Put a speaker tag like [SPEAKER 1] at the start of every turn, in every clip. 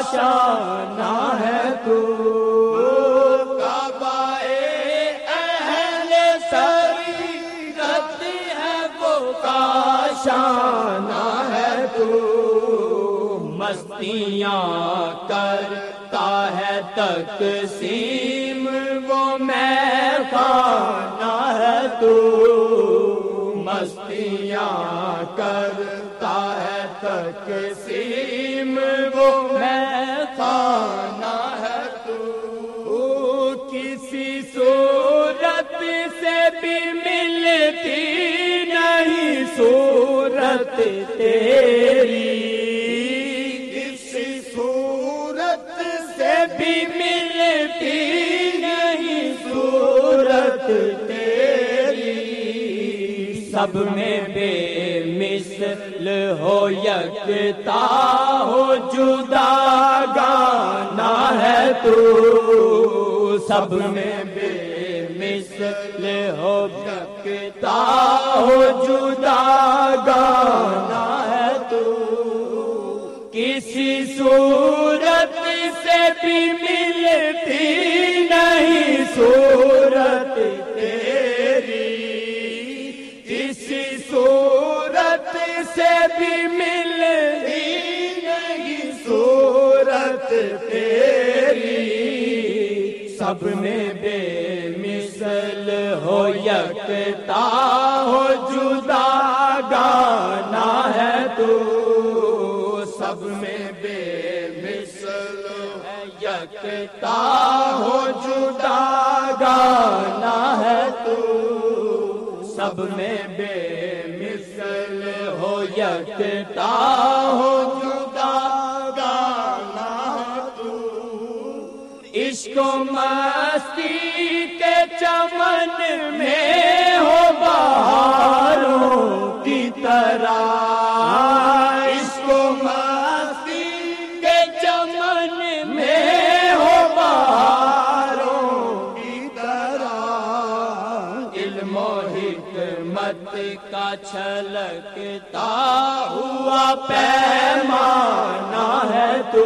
[SPEAKER 1] کاشانہ ہے تو، کعبہ اہل سریرت ہے وہ کاشانہ ہے تو، مستیاں کرتا ہے تقسیم وہ میخانہ ہے تو، مستیاں کرتا ہے تقسیم وہ میخانہ ہے تو، کسی صورت سے بھی ملتی نہیں صورت تیری، کسی صورت سے بھی ملتی نہیں صورت تیری، سب میں بے مثل ہو یکتا ہو جدا گانا ہے تو، سب میں بے مثل ہو یکتا ہو جدا گانا ہے تو، کسی صورت سے بھی ملتی نہیں صورت تیری، کسی صورت سے بھی ملتی نہیں صورت تیری، سب میں بے مثل ہو یکتا ہو جدا گانا ہے تو، سب میں بے مثل ہے یکتا ہو جدا گانا ہے تو، سب میں بے مثل ہو یکتا ہو جدا گانا ہے تو، عشق و مستی کے چمن میں ہو بہاروں کی طرح، عشق و مستی کے چمن میں ہو بہاروں کی طرح، علم و حکمت کا چھلکتا ہوا پیمانہ ہے تو،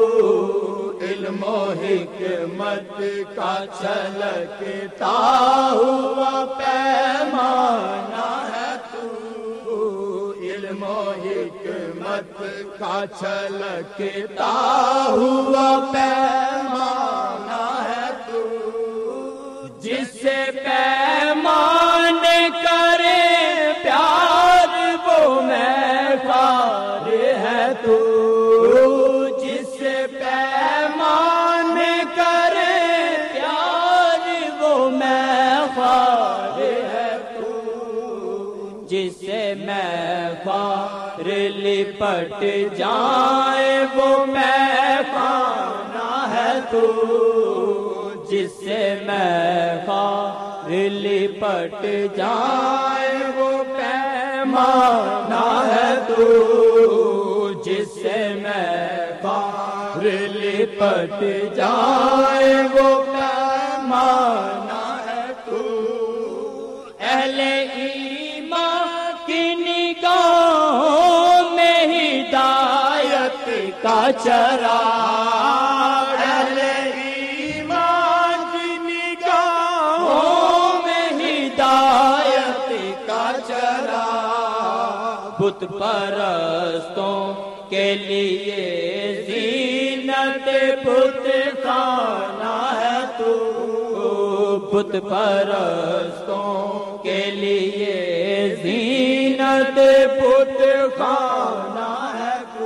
[SPEAKER 1] علم و حکمت کا چھلکتا ہوا پیمانہ ہے تو، علم و حکمت کا چھلکتا ہوا پیمانہ ہے تو، جس سے پیمان کرے پیار وہ میخوار ہے تو، جس سے پیمان کرے پیار وہ میخوار ہے تو، جس سے میخوار لپٹ جائے وہ میخانہ ہے تو، جس سے میخوار لپٹ جائے وہ پیمانہ ہے تو، جس سے میخوار لپٹ جائے وہ پیمانہ ہے تو، اہل ایمان کی نگاہوں میں ہدایت کا چراغ، اہل ایمان کی نگاہوں میں ہدایت کا چراغ، بت پرستوں کے لیے زینت بت خانہ ہے تو، بت پرستوں کے لیے زینت بت خانہ ہے تو،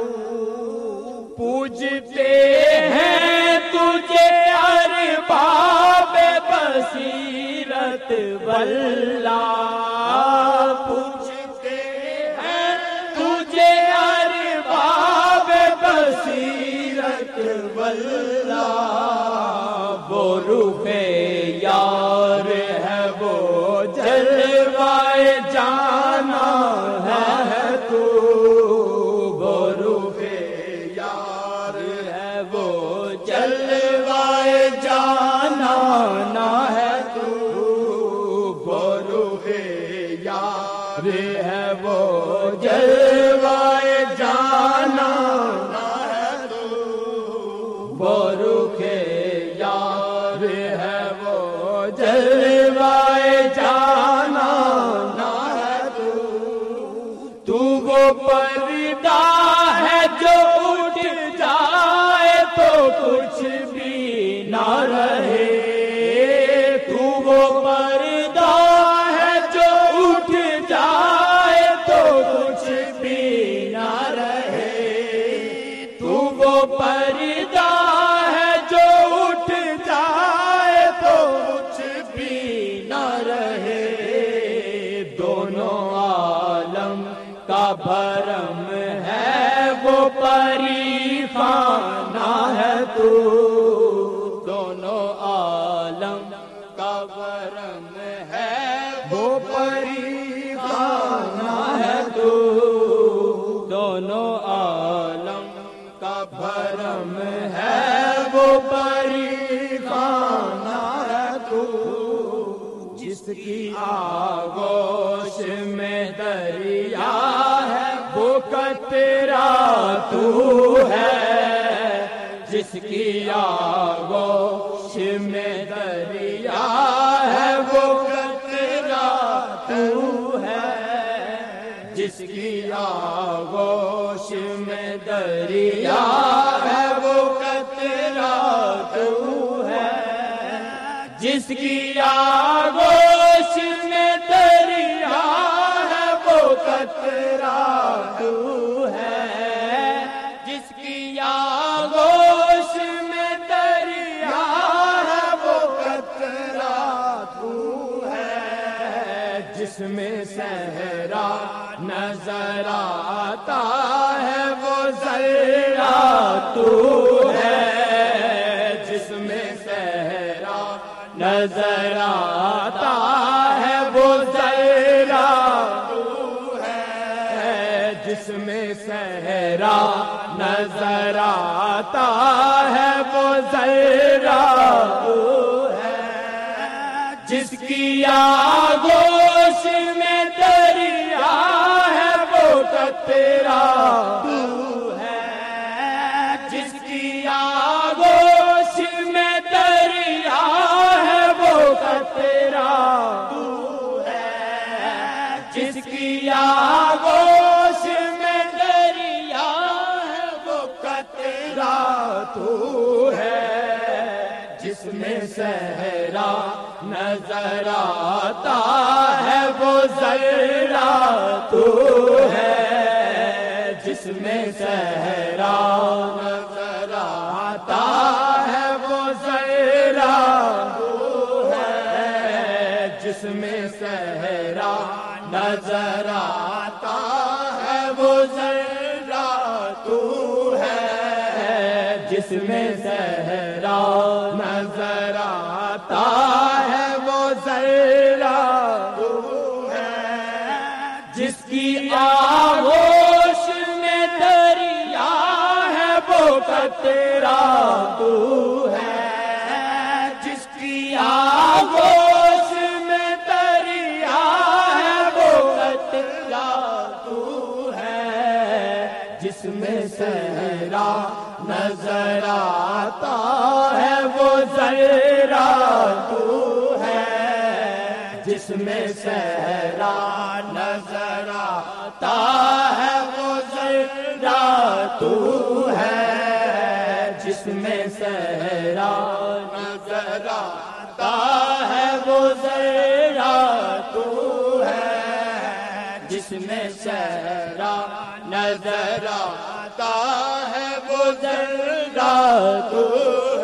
[SPEAKER 1] پوجتے ہیں تجھے ارباب بصیرت واللہ، پوجتے ہیں تجھے ارباب بصیرت واللہ، وہ رخ یار ہے وہ جلوائے جانا ہے تو، وہ رخ یار ہے وہ جلوائے جانا ہے تو، وہ رخ یار ہے وہ جلوائے جانا ہے تو، وہ رخ یار ہے، وہ جلوائے جانا نہ ہے تو وہ پردہ ہے جو اٹھ جائے تو کچھ بھی نہ رہے، تو وہ پردہ ہے جو اٹھ جائے تو کچھ بھی نہ رہے، تو وہ پردہ ہے جو اٹھ جائے تو کچھ بھی نہ رہے، دونوں عالم کا بھرم ہے وہ پری خانہ ہے تو، دونوں عالم کا بھرم ہے وہ پری خانہ ہے تو، دونوں عالم کا بھرم ہے وہ پری خانہ ہے تو، جس کی آغوش میں دریا ہے وہ قطرہ تو ہے، جس کی آغوش میں دریا ہے وہ قطرہ تو ہے، جس کی آغوش میں دریا ہے وہ قطرہ تو ہے، جس کی آغوش میں دریا ہے وہ قطرہ تو ہے، جس کی آغوش میں دریا ہے وہ قطرہ تو ہے، جس میں صحرا نظر آتا ہے وہ ذرہ تو ہے، جس میں صحرا نظر آتا ہے وہ ذرہ تو ہے، جس میں صحرا نظر آتا ہے وہ ذرہ تو ہے، جس کی آغوش میں دریا ہے وہ قطرہ تو ہے، جس کی آغوش میں دریا ہے وہ قطرہ تو ہے، جس کی آغوش میں دریا ہے وہ قطرہ تو ہے، جس میں صحرا نظر آتا ہے وہ ذرہ تو ہے، جس میں صحرا نظر آتا ہے وہ ذرہ تو ہے، جس میں صحرا نظر آتا ہے وہ ذرہ تو ہے، جس میں صحرا نظر آتا ہے وہ ذرہ تو ہے، جس کی آغوش میں دریا ہے وہ قطرہ تو ہے، جس کی آغوش میں دریا ہے وہ قطرہ تو ہے، جس میں صحرا نظر آتا ہے وہ ذرہ تو ہے، جس میں صحرا نظر آتا ہے وہ ذرہ تو ہے، جس میں صحرا نظر آتا ہے وہ ذرہ تو ہے، جس میں صحرا نظر آتا ہے وہ ذرہ تو